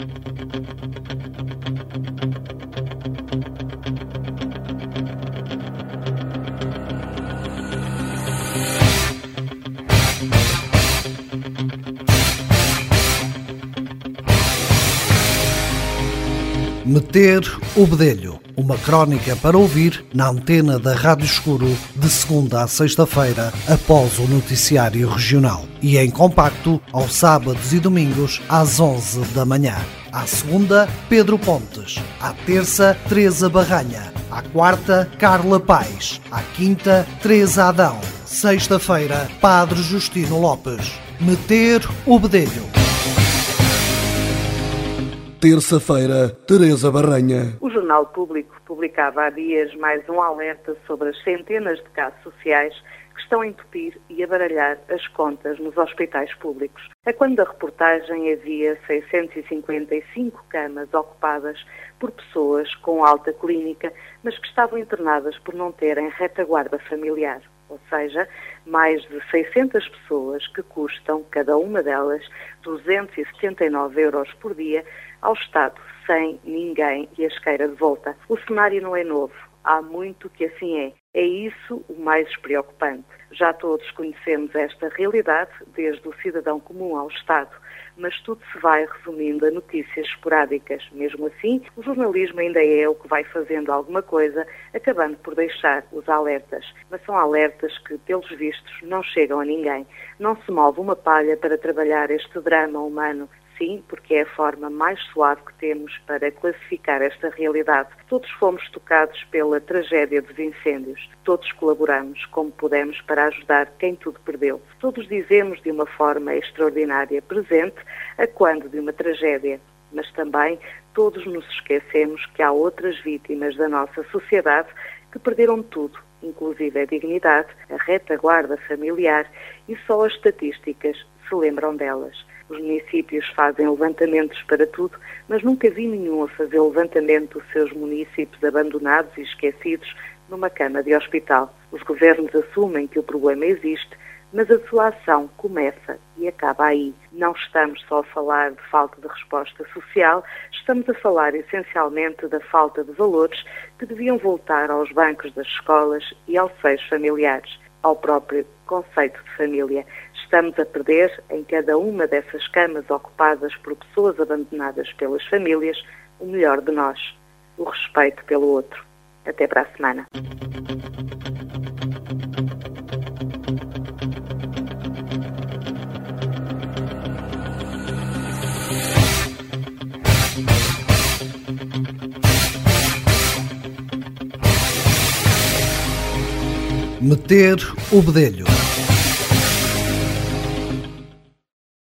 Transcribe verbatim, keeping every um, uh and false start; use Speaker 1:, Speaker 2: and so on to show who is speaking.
Speaker 1: Meter o bedelho, uma crónica para ouvir na antena da Rádio Escuro de segunda a sexta-feira após o noticiário regional e em compacto aos sábados e domingos às onze da manhã. À segunda, Pedro Pontes. À terça, Teresa Barranha. À quarta, Carla Paes. À quinta, Teresa Adão. Sexta-feira, Padre Justino Lopes. Meter o bedelho. Terça-feira, Teresa Barranha.
Speaker 2: O Jornal Público publicava há dias mais um alerta sobre as centenas de casos sociais que estão a entupir e a baralhar as contas nos hospitais públicos. A quando da reportagem havia seiscentas e cinquenta e cinco camas ocupadas por pessoas com alta clínica, mas que estavam internadas por não terem retaguarda familiar. Ou seja, mais de seiscentas pessoas que custam, cada uma delas, duzentos e setenta e nove euros por dia ao Estado, sem ninguém e as queira de volta. O cenário não é novo, há muito que assim é. É isso o mais preocupante. Já todos conhecemos esta realidade, desde o cidadão comum ao Estado, mas tudo se vai resumindo a notícias esporádicas. Mesmo assim, o jornalismo ainda é o que vai fazendo alguma coisa, acabando por deixar os alertas. Mas são alertas que, pelos vistos, não chegam a ninguém. Não se move uma palha para trabalhar este drama humano. Sim, porque é a forma mais suave que temos para classificar esta realidade. Todos fomos tocados pela tragédia dos incêndios. Todos colaboramos como pudemos para ajudar quem tudo perdeu. Todos dizemos de uma forma extraordinária presente a quando de uma tragédia. Mas também todos nos esquecemos que há outras vítimas da nossa sociedade que perderam tudo, inclusive a dignidade, a retaguarda familiar, e só as estatísticas se lembram delas. Os municípios fazem levantamentos para tudo, mas nunca vi nenhum a fazer levantamento dos seus municípios abandonados e esquecidos numa cama de hospital. Os governos assumem que o problema existe, mas a sua ação começa e acaba aí. Não estamos só a falar de falta de resposta social, estamos a falar essencialmente da falta de valores que deviam voltar aos bancos das escolas e aos seios familiares, ao próprio conceito de família. Estamos a perder, em cada uma dessas camas ocupadas por pessoas abandonadas pelas famílias, o melhor de nós, o respeito pelo outro. Até para a semana.
Speaker 1: Meter o bedelho.